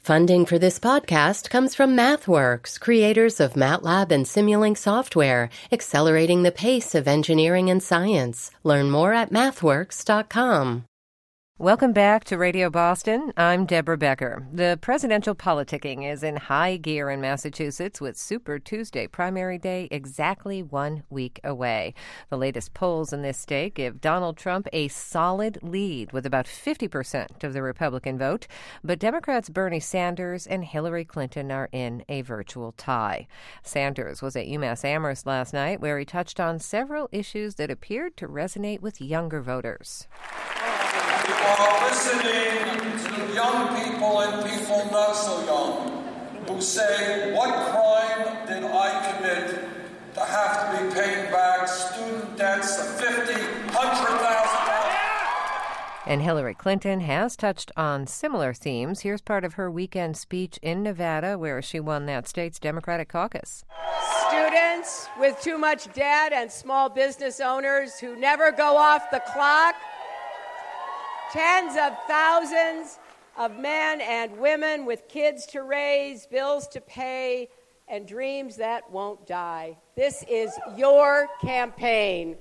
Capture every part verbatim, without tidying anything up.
Funding for this podcast comes from MathWorks, creators of MATLAB and Simulink software, accelerating the pace of engineering and science. Learn more at mathworks dot com. Welcome back to Radio Boston. I'm Deborah Becker. The presidential politicking is in high gear in Massachusetts with Super Tuesday primary day exactly one week away. The latest polls in this state give Donald Trump a solid lead with about fifty percent of the Republican vote, but Democrats Bernie Sanders and Hillary Clinton are in a virtual tie. Sanders was at UMass Amherst last night where he touched on several issues that appeared to resonate with younger voters. You are listening to young people and people not so young who say, what crime did I commit to have to be paying back student debts of fifty, one hundred thousand dollars? And Hillary Clinton has touched on similar themes. Here's part of her weekend speech in Nevada, where she won that state's Democratic caucus. Students with too much debt and small business owners who never go off the clock. Tens of thousands of men and women with kids to raise, bills to pay, and dreams that won't die. This is your campaign.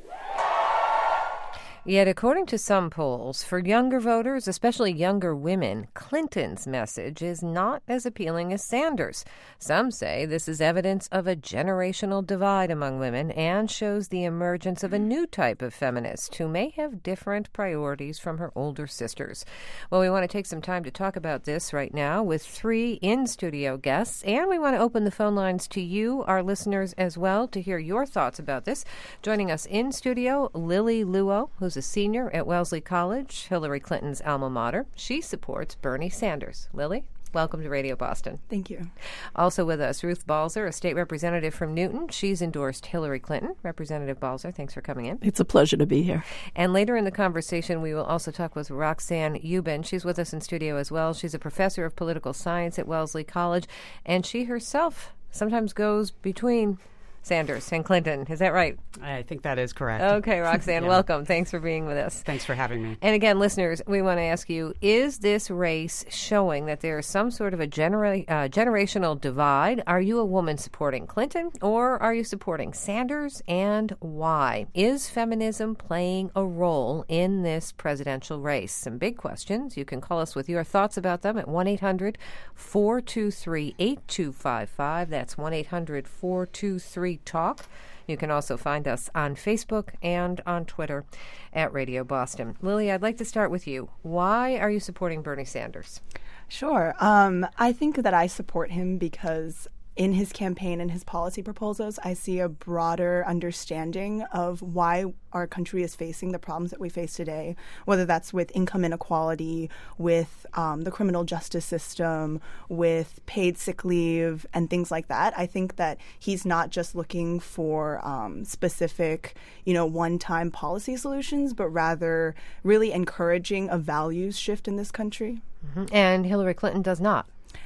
Yet, according to some polls, for younger voters, especially younger women, Clinton's message is not as appealing as Sanders'. Some say this is evidence of a generational divide among women and shows the emergence of a new type of feminist who may have different priorities from her older sisters. Well, we want to take some time to talk about this right now with three in-studio guests, and we want to open the phone lines to you, our listeners, as well, to hear your thoughts about this. Joining us in studio, Lily Luo, who's a senior at Wellesley College, Hillary Clinton's alma mater. She supports Bernie Sanders. Lily, welcome to Radio Boston. Thank you. Also with us, Ruth Balzer, a state representative from Newton. She's endorsed Hillary Clinton. Representative Balzer, thanks for coming in. It's a pleasure to be here. And later in the conversation, we will also talk with Roxanne Euban. She's with us in studio as well. She's a professor of political science at Wellesley College, and she herself sometimes goes between Sanders and Clinton. Is that right? I think that is correct. Okay, Roxanne, yeah. Welcome. Thanks for being with us. Thanks for having me. And again, listeners, we want to ask you, is this race showing that there is some sort of a genera- uh, generational divide? Are you a woman supporting Clinton, or are you supporting Sanders, and why? Is feminism playing a role in this presidential race? Some big questions. You can call us with your thoughts about them at one eight hundred four two three eight two five five. That's one eight hundred four two three talk. You can also find us on Facebook and on Twitter at Radio Boston. Lily, I'd like to start with you. Why are you supporting Bernie Sanders? Sure. Um, I think that I support him because in his campaign and his policy proposals, I see a broader understanding of why our country is facing the problems that we face today, whether that's with income inequality, with um, the criminal justice system, with paid sick leave, and things like that. I think that he's not just looking for um, specific, you know, one-time policy solutions, but rather really encouraging a values shift in this country. Mm-hmm. And Hillary Clinton does not.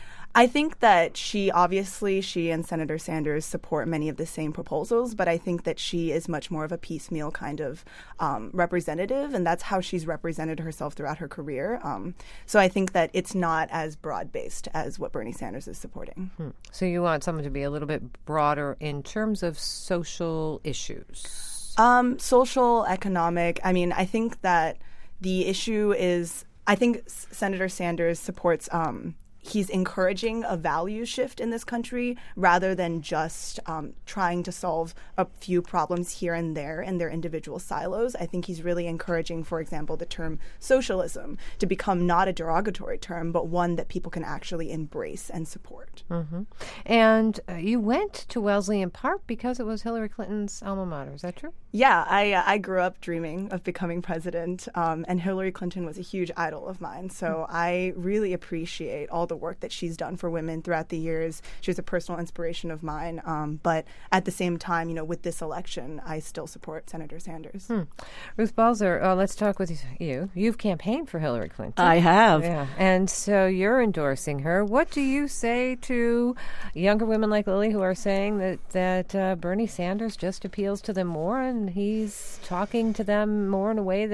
I think that she, obviously, she and Senator Sanders support many of the same proposals, but I think that she is much more of a piecemeal kind of um, representative, and that's how she's represented herself throughout her career. Um, so I think that it's not as broad-based as what Bernie Sanders is supporting. Hmm. So you want someone to be a little bit broader in terms of social issues? Um, social, economic. I mean, I think that the issue is, I think S- Senator Sanders supports um, he's encouraging a value shift in this country rather than just um, trying to solve a few problems here and there in their individual silos. I think he's really encouraging, for example, the term socialism to become not a derogatory term, but one that people can actually embrace and support. Mm-hmm. And uh, you went to Wellesley in part because it was Hillary Clinton's alma mater. Is that true? Yeah, I uh, I grew up dreaming of becoming president, um, and Hillary Clinton was a huge idol of mine. So mm-hmm. I really appreciate all the work that she's done for women throughout the years. She was a personal inspiration of mine. Um, but at the same time, you know, with this election, I still support Senator Sanders. Hmm. Ruth Balzer, uh, let's talk with you. You've campaigned for Hillary Clinton. I have. Yeah. And so you're endorsing her. What do you say to younger women like Lily who are saying that, that uh, Bernie Sanders just appeals to them more and he's talking to them more in a way that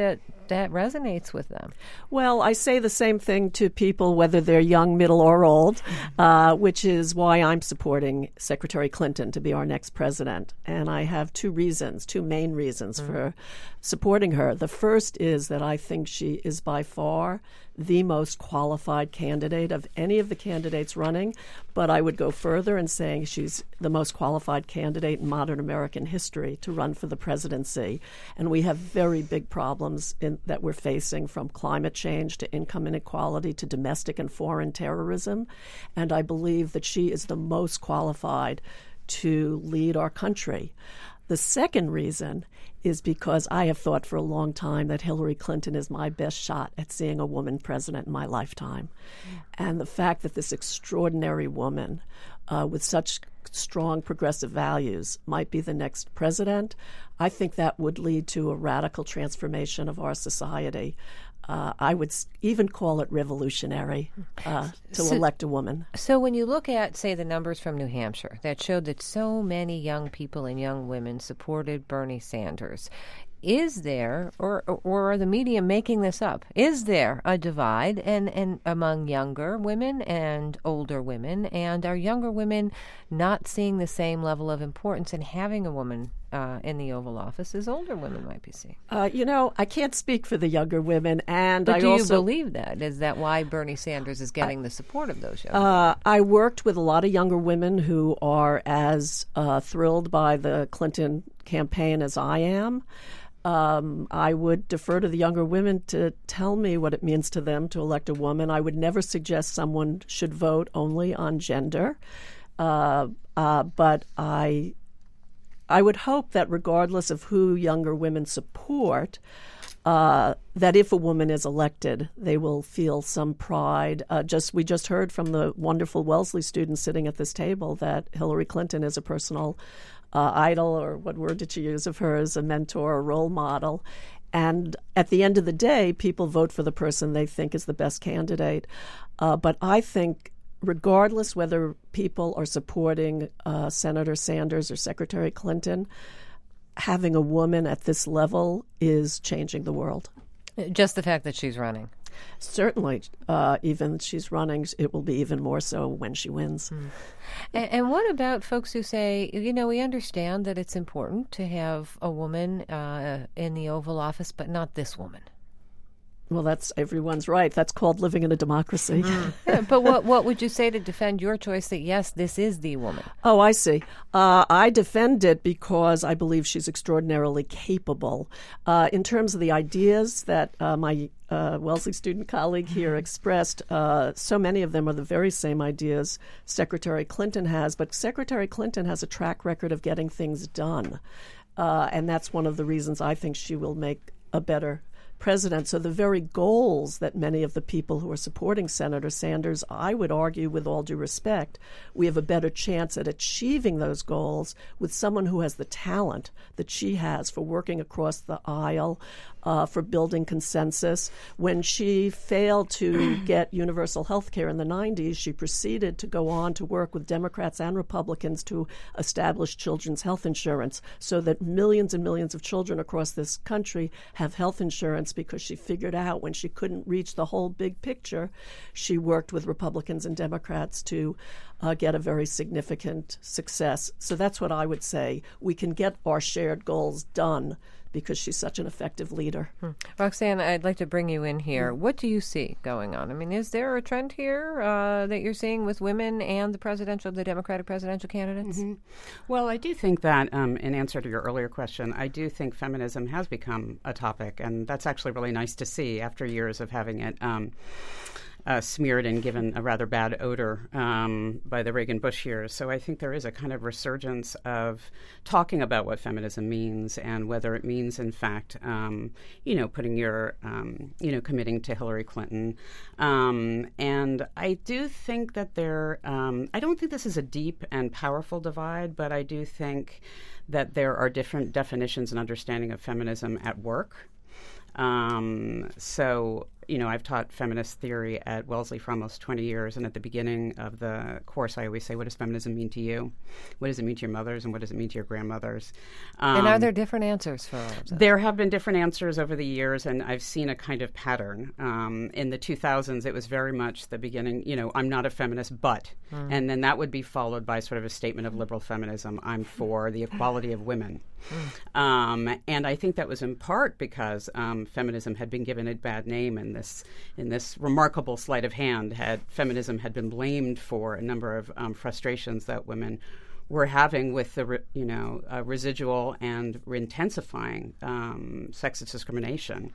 that resonates with them. Well, I say the same thing to people, whether they're young, middle, or old, uh, which is why I'm supporting Secretary Clinton to be our next president. And I have two reasons, two main reasons mm-hmm. for supporting her. The first is that I think she is by far the most qualified candidate of any of the candidates running, but I would go further in saying she's the most qualified candidate in modern American history to run for the presidency. And we have very big problems in, that we're facing, from climate change to income inequality to domestic and foreign terrorism. And I believe that she is the most qualified to lead our country. The second reason is because I have thought for a long time that Hillary Clinton is my best shot at seeing a woman president in my lifetime. Yeah. And the fact that this extraordinary woman uh, with such strong progressive values might be the next president, I think that would lead to a radical transformation of our society. Uh, I would even call it revolutionary uh, to so, elect a woman. So when you look at, say, the numbers from New Hampshire that showed that so many young people and young women supported Bernie Sanders, is there, or or are the media making this up, is there a divide and, and among younger women and older women, and are younger women not seeing the same level of importance in having a woman uh, in the Oval Office as older women might be seeing? Uh, you know, I can't speak for the younger women, and but I do also, you believe that? Is that why Bernie Sanders is getting I, the support of those young uh, women? I worked with a lot of younger women who are as uh, thrilled by the Clinton campaign as I am. Um, I would defer to the younger women to tell me what it means to them to elect a woman. I would never suggest someone should vote only on gender, uh, uh, but I, I would hope that regardless of who younger women support, uh, that if a woman is elected, they will feel some pride. Uh, just we just heard from the wonderful Wellesley students sitting at this table that Hillary Clinton is a personal Uh, idol, or what word did she use of hers, a mentor, a role model. And at the end of the day, people vote for the person they think is the best candidate. Uh, but I think regardless whether people are supporting uh, Senator Sanders or Secretary Clinton, having a woman at this level is changing the world. Just the fact that she's running. Certainly, uh, even she's running, it will be even more so when she wins. Mm. And, and what about folks who say, you know, we understand that it's important to have a woman uh, in the Oval Office, but not this woman? Well, that's everyone's right. That's called living in a democracy. Mm. Yeah, but what what would you say to defend your choice that, yes, this is the woman? Oh, I see. Uh, I defend it because I believe she's extraordinarily capable. Uh, in terms of the ideas that uh, my uh, Wellesley student colleague here expressed, uh, so many of them are the very same ideas Secretary Clinton has, but Secretary Clinton has a track record of getting things done. Uh, and that's one of the reasons I think she will make a better president. So the very goals that many of the people who are supporting Senator Sanders, I would argue with all due respect, we have a better chance at achieving those goals with someone who has the talent that she has for working across the aisle, uh, for building consensus. When she failed to get universal health care in the nineties, she proceeded to go on to work with Democrats and Republicans to establish children's health insurance so that millions and millions of children across this country have health insurance, because she figured out when she couldn't reach the whole big picture, she worked with Republicans and Democrats to uh, get a very significant success. So that's what I would say. We can get our shared goals done because she's such an effective leader. Hmm. Roxanne, I'd like to bring you in here. What do you see going on? I mean, is there a trend here uh, that you're seeing with women and the presidential, the Democratic presidential candidates? Mm-hmm. Well, I do think that, um, in answer to your earlier question, I do think feminism has become a topic, and that's actually really nice to see after years of having it um, Uh, smeared and given a rather bad odor um, by the Reagan-Bush years. So I think there is a kind of resurgence of talking about what feminism means and whether it means, in fact, um, you know, putting your, um, you know, committing to Hillary Clinton. Um, and I do think that there, um, I don't think this is a deep and powerful divide, but I do think that there are different definitions and understanding of feminism at work. Um, so you know, I've taught feminist theory at Wellesley for almost twenty years, and at the beginning of the course, I always say, what does feminism mean to you? What does it mean to your mothers, and what does it mean to your grandmothers? Um, and are there different answers for all of that? There have been different answers over the years, and I've seen a kind of pattern. Um, in the two thousands, it was very much the beginning, you know, I'm not a feminist, but, mm. and then that would be followed by sort of a statement of liberal feminism. I'm for the equality of women. Mm. Um, and I think that was in part because um, feminism had been given a bad name, and this, in this remarkable sleight of hand, had feminism had been blamed for a number of um, frustrations that women were having with the, re, you know, uh, residual and intensifying um, sexist discrimination.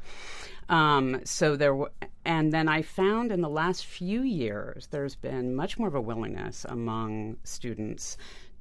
Um, so there, w- and then I found in the last few years there's been much more of a willingness among students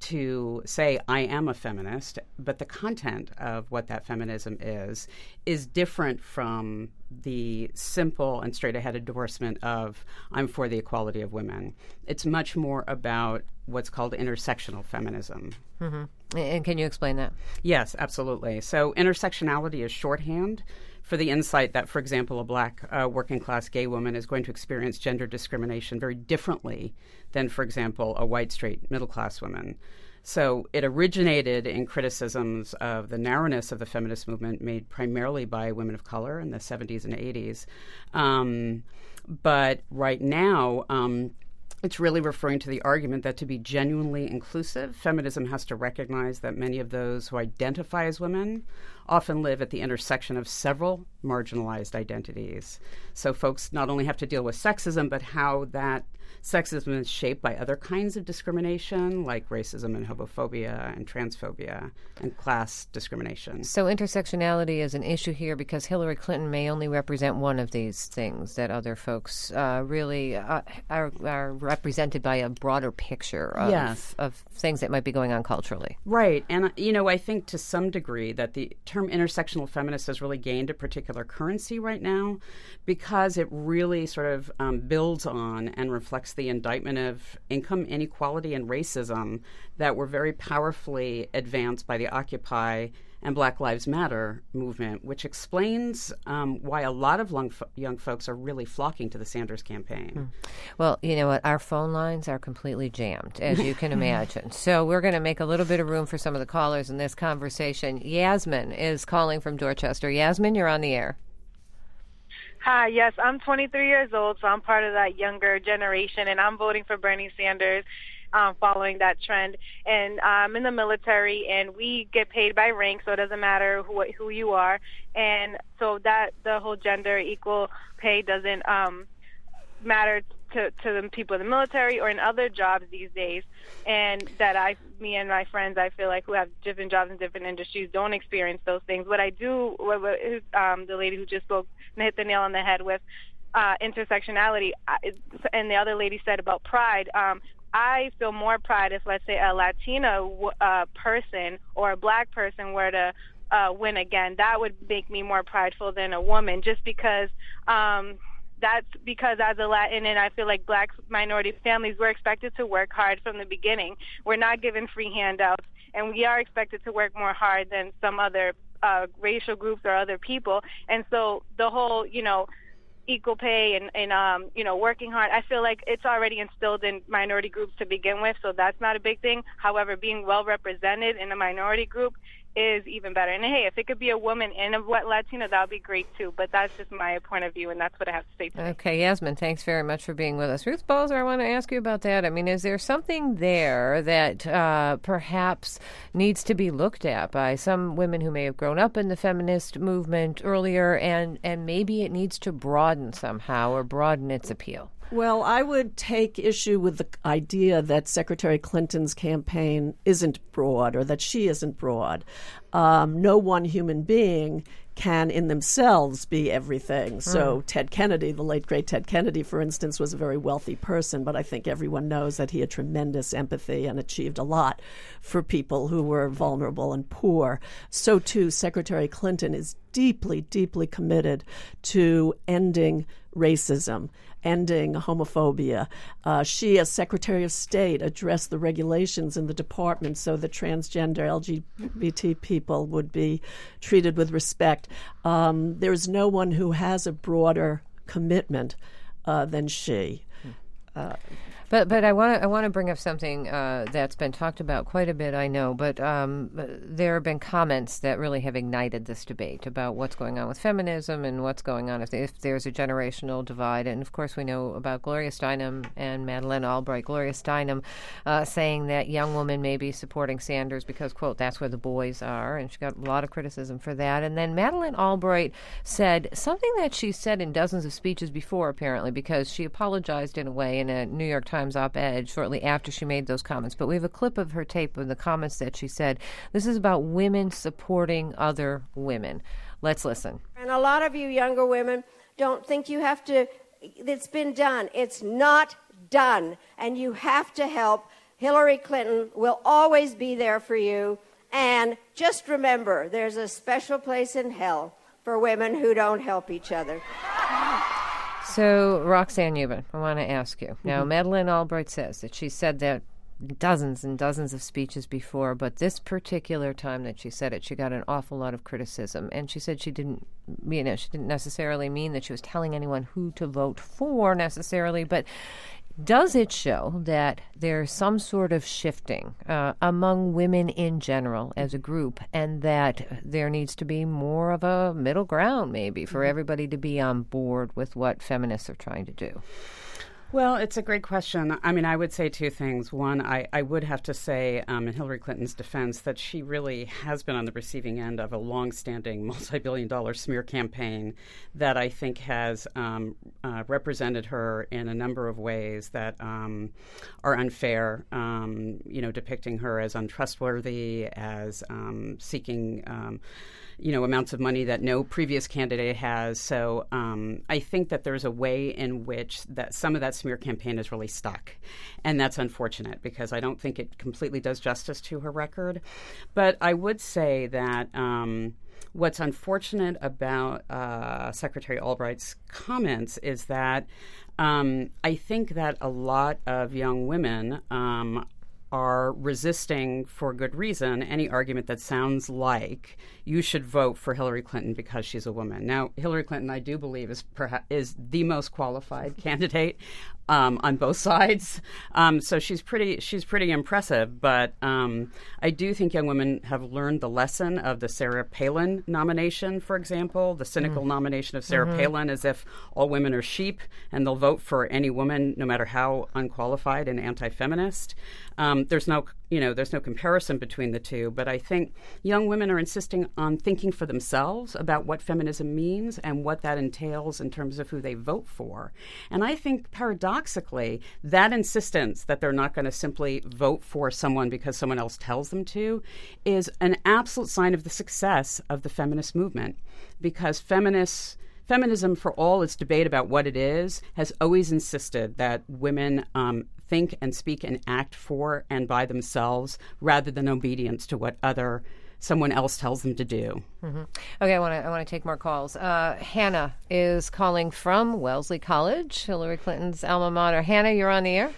to say, I am a feminist, but the content of what that feminism is is different from the simple and straight-ahead endorsement of, I'm for the equality of women. It's much more about what's called intersectional feminism. Mm-hmm. And can you explain that? Yes, absolutely. So intersectionality is shorthand for the insight that, for example, a black uh, working-class gay woman is going to experience gender discrimination very differently than, for example, a white, straight, middle-class woman. So it originated in criticisms of the narrowness of the feminist movement made primarily by women of color in the seventies and eighties. Um, but right now, um, it's really referring to the argument that to be genuinely inclusive, feminism has to recognize that many of those who identify as women often live at the intersection of several marginalized identities. So folks not only have to deal with sexism, but how that sexism is shaped by other kinds of discrimination, like racism and homophobia and transphobia and class discrimination. So intersectionality is an issue here because Hillary Clinton may only represent one of these things, that other folks uh, really uh, are, are represented by a broader picture of, yes. of things that might be going on culturally. Right. And, you know, I think to some degree that the term intersectional feminist has really gained a particular currency right now because it really sort of um, builds on and reflects the indictment of income inequality and racism that were very powerfully advanced by the Occupy and Black Lives Matter movement, which explains um, why a lot of young, fo- young folks are really flocking to the Sanders campaign. Hmm. Well, you know what? Our phone lines are completely jammed, as you can imagine. So we're going to make a little bit of room for some of the callers in this conversation. Yasmin is calling from Dorchester. Yasmin, you're on the air. Hi, yes, I'm twenty-three years old, so I'm part of that younger generation, and I'm voting for Bernie Sanders, um, following that trend. And I'm in the military, and we get paid by rank, so it doesn't matter who who you are. And so that the whole gender equal pay doesn't um, matter to, to the people in the military or in other jobs these days. And that I, me and my friends, I feel like who have different jobs in different industries don't experience those things. What I do, what, what, um, the lady who just spoke hit the nail on the head with uh, intersectionality, I, and the other lady said about pride. Um, I feel more pride if, let's say, a Latina uh, person or a black person were to uh, win again. That would make me more prideful than a woman, just because um, that's because as a Latin, and I feel like black minority families, we're expected to work hard from the beginning. We're not given free handouts, and we are expected to work more hard than some other uh, racial groups or other people. And so the whole, you know, equal pay and, and um, you know, working hard, I feel like it's already instilled in minority groups to begin with, so that's not a big thing. However, being well represented in a minority group is even better. And hey, if it could be a woman and a Latina, that would be great too. But that's just my point of view, and that's what I have to say today. Okay, Yasmin, thanks very much for being with us. Ruth Balzer, I want to ask you about that. I mean, is there something there that uh, perhaps needs to be looked at by some women who may have grown up in the feminist movement earlier, and, and maybe it needs to broaden somehow or broaden its appeal? Well, I would take issue with the idea that Secretary Clinton's campaign isn't broad or that she isn't broad. Um, no one human being can in themselves be everything. So mm. Ted Kennedy, the late, great Ted Kennedy, for instance, was a very wealthy person, but I think everyone knows that he had tremendous empathy and achieved a lot for people who were vulnerable and poor. So, too, Secretary Clinton is deeply, deeply committed to ending racism, ending homophobia. Uh, she, as Secretary of State, addressed the regulations in the department so that transgender L G B T people would be treated with respect. Um, there's no one who has a broader commitment uh, than she. Uh, But but I want to I want to bring up something uh, that's been talked about quite a bit, I know. But um, there have been comments that really have ignited this debate about what's going on with feminism and what's going on if, if there's a generational divide. And of course, we know about Gloria Steinem and Madeleine Albright. Gloria Steinem uh, saying that young women may be supporting Sanders because, quote, that's where the boys are, and she got a lot of criticism for that. And then Madeleine Albright said something that she said in dozens of speeches before, apparently, because she apologized in a way in a New York Times Times op-ed shortly after she made those comments. But we have a clip of her tape of the comments that she said. This is about women supporting other women. Let's listen. And a lot of you younger women don't think you have to, it's been done. It's not done. And you have to help. Hillary Clinton will always be there for you. And just remember, there's a special place in hell for women who don't help each other. So, Roxanne Euban, I want to ask you. Now, mm-hmm. Madeleine Albright says that she said that dozens and dozens of speeches before, but this particular time that she said it, she got an awful lot of criticism. And she said she didn't, you know, she didn't necessarily mean that she was telling anyone who to vote for necessarily, but does it show that there's some sort of shifting uh, among women in general as a group, and that there needs to be more of a middle ground maybe for mm-hmm. everybody to be on board with what feminists are trying to do? Well, it's a great question. I mean, I would say two things. One, I, I would have to say, um, in Hillary Clinton's defense, that she really has been on the receiving end of a longstanding multi-billion dollar smear campaign that I think has um, uh, represented her in a number of ways that um, are unfair, um, you know, depicting her as untrustworthy, as um, seeking um, you know, amounts of money that no previous candidate has. So um, I think that there's a way in which that some of that smear campaign is really stuck. And that's unfortunate because I don't think it completely does justice to her record. But I would say that um, what's unfortunate about uh, Secretary Albright's comments is that um, I think that a lot of young women um, are resisting, for good reason, any argument that sounds like you should vote for Hillary Clinton because she's a woman. Now, Hillary Clinton, I do believe, is perhaps is the most qualified candidate um, on both sides. Um, so she's pretty she's pretty impressive. But um, I do think young women have learned the lesson of the Sarah Palin nomination, for example, the cynical mm. nomination of Sarah mm-hmm. Palin, as if all women are sheep and they'll vote for any woman, no matter how unqualified and anti-feminist. Um, there's no, you know, there's no comparison between the two. But I think young women are insisting on thinking for themselves about what feminism means and what that entails in terms of who they vote for. And I think paradoxically, that insistence that they're not going to simply vote for someone because someone else tells them to is an absolute sign of the success of the feminist movement, because feminists Feminism, for all its debate about what it is, has always insisted that women um, think and speak and act for and by themselves rather than obedience to what other someone else tells them to do. Mm-hmm. Okay, I want to I want to take more calls. Uh, Hannah is calling from Wellesley College, Hillary Clinton's alma mater. Hannah, you're on the air.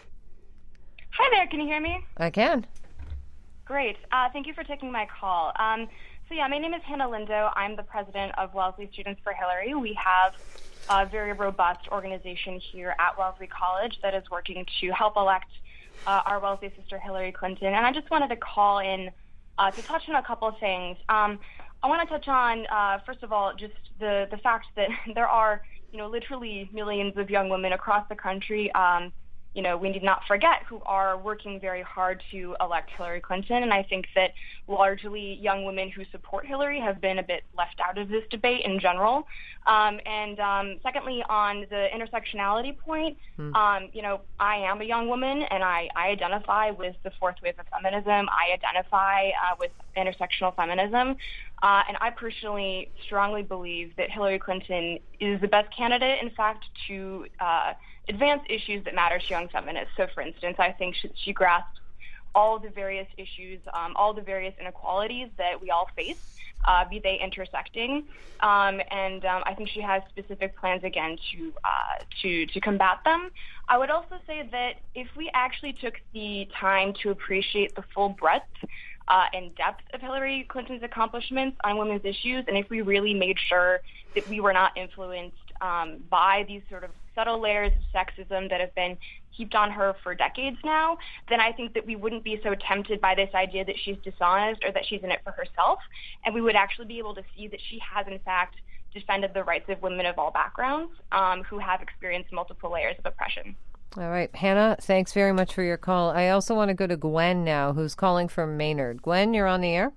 Hi there. Can you hear me? I can. Great. Uh, thank you for taking my call. Um, So yeah, my name is Hannah Lindo. I'm the president of Wellesley Students for Hillary. We have a very robust organization here at Wellesley College that is working to help elect uh, our Wellesley sister Hillary Clinton. And I just wanted to call in uh, to touch on a couple of things. Um, I want to touch on, uh, first of all, just the, the fact that there are, you know, literally millions of young women across the country, um, you know, we need not forget, who are working very hard to elect Hillary Clinton. And I think that largely young women who support Hillary have been a bit left out of this debate in general. Um, and um, secondly, on the intersectionality point, mm. um, you know, I am a young woman and I, I identify with the fourth wave of feminism. I identify uh, with intersectional feminism. Uh, and I personally strongly believe that Hillary Clinton is the best candidate, in fact, to uh, advance issues that matter to young feminists. So, for instance, I think she, she grasps all of the various issues, um, all the various inequalities that we all face, uh, be they intersecting. Um, and um, I think she has specific plans, again, to, uh, to, to combat them. I would also say that if we actually took the time to appreciate the full breadth Uh, and depth of Hillary Clinton's accomplishments on women's issues, and if we really made sure that we were not influenced um, by these sort of subtle layers of sexism that have been heaped on her for decades now, then I think that we wouldn't be so tempted by this idea that she's dishonest or that she's in it for herself, and we would actually be able to see that she has, in fact, defended the rights of women of all backgrounds um, who have experienced multiple layers of oppression. All right, Hannah, thanks very much for your call. I also want to go to Gwen now, who's calling from Maynard. Gwen, you're on the air.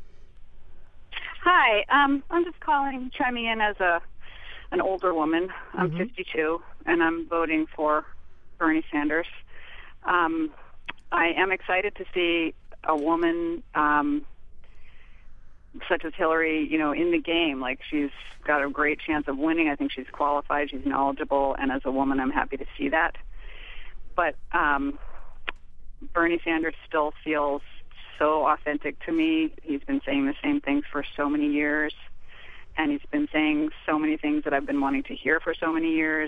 Hi, um, I'm just calling, chiming in as a an older woman. I'm mm-hmm. fifty-two, and I'm voting for Bernie Sanders. Um, I am excited to see a woman um, such as Hillary, you know, in the game. Like, she's got a great chance of winning. I think she's qualified, she's knowledgeable, and as a woman, I'm happy to see that. But um, Bernie Sanders still feels so authentic to me. He's been saying the same things for so many years, and he's been saying so many things that I've been wanting to hear for so many years.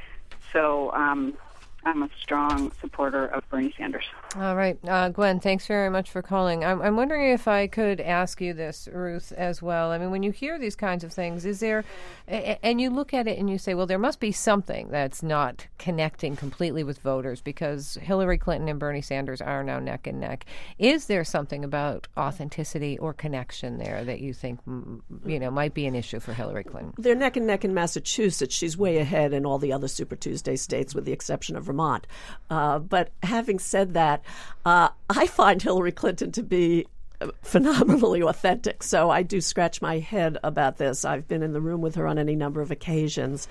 So um, I'm a strong supporter of Bernie Sanders. All right. Uh, Gwen, thanks very much for calling. I'm, I'm wondering if I could ask you this, Ruth, as well. I mean, when you hear these kinds of things, is there, and you look at it and you say, well, there must be something that's not connecting completely with voters because Hillary Clinton and Bernie Sanders are now neck and neck. Is there something about authenticity or connection there that you think, you know, might be an issue for Hillary Clinton? They're neck and neck in Massachusetts. She's way ahead in all the other Super Tuesday states with the exception of Vermont. Uh, but having said that, Uh, I find Hillary Clinton to be phenomenally authentic, so I do scratch my head about this. I've been in the room with her on any number of occasions.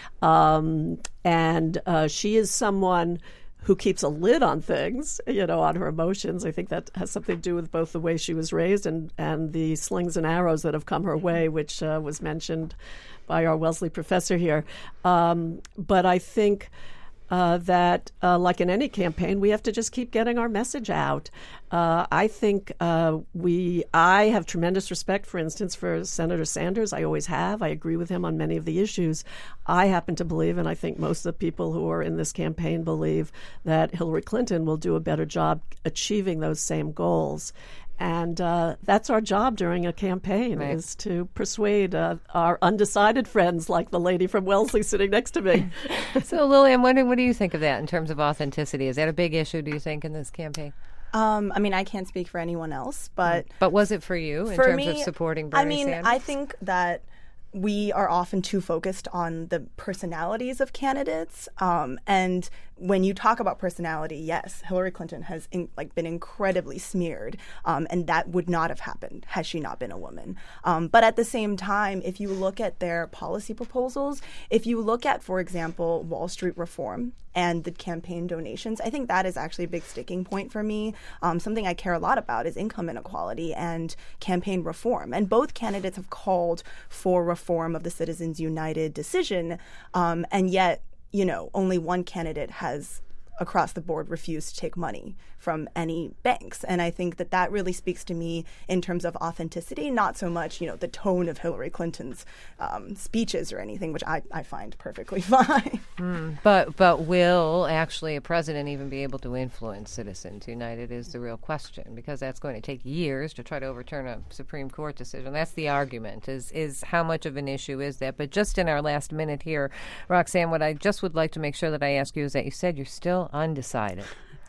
Um, and uh, she is someone who keeps a lid on things, you know, on her emotions. I think that has something to do with both the way she was raised and, and the slings and arrows that have come her way, which uh, was mentioned by our Wellesley professor here. Um, but I think... Uh, that, uh, like in any campaign, we have to just keep getting our message out. Uh, I think uh, we, I have tremendous respect, for instance, for Senator Sanders. I always have. I agree with him on many of the issues. I happen to believe, and I think most of the people who are in this campaign believe, that Hillary Clinton will do a better job achieving those same goals. And uh, that's our job during a campaign, right, is to persuade uh, our undecided friends like the lady from Wellesley sitting next to me. So, Lily, I'm wondering, what do you think of that in terms of authenticity? Is that a big issue, do you think, in this campaign? Um, I mean, I can't speak for anyone else, but... But was it for you in for terms me, of supporting Bernie I mean, Sanders? I think that we are often too focused on the personalities of candidates. Um, and when you talk about personality, yes, Hillary Clinton has in, like been incredibly smeared, um, and that would not have happened had she not been a woman. Um, but at the same time, if you look at their policy proposals, if you look at, for example, Wall Street reform and the campaign donations, I think that is actually a big sticking point for me. Um, something I care a lot about is income inequality and campaign reform. And both candidates have called for reform of the Citizens United decision, um, and yet, you know, only one candidate has across the board refused to take money from any banks. And I think that that really speaks to me in terms of authenticity, not so much, you know, the tone of Hillary Clinton's um, speeches or anything, which I, I find perfectly fine. Mm, but but will actually a president even be able to influence Citizens United is the real question, because that's going to take years to try to overturn a Supreme Court decision. That's the argument, is is how much of an issue is that? But just in our last minute here, Roxanne, what I just would like to make sure that I ask you is that you said you're still undecided.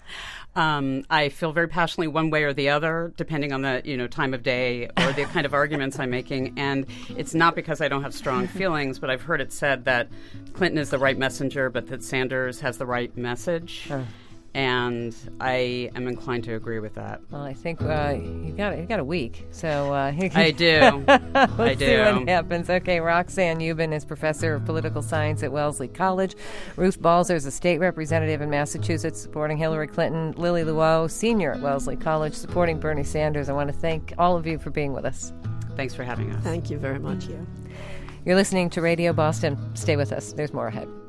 Um, I feel very passionately one way or the other, depending on the you know time of day or the kind of arguments I'm making. And it's not because I don't have strong feelings, but I've heard it said that Clinton is the right messenger, but that Sanders has the right message. Uh. And I am inclined to agree with that. Well, I think uh, you got you got a week, so uh, I do. Let's I do. see what happens. Okay, Roxanne Euban is professor of political science at Wellesley College. Ruth Balzer is a state representative in Massachusetts supporting Hillary Clinton. Lily Luo, senior at Wellesley College, supporting Bernie Sanders. I want to thank all of you for being with us. Thanks for having us. Thank you very much. Thank you. You're listening to Radio Boston. Stay with us. There's more ahead.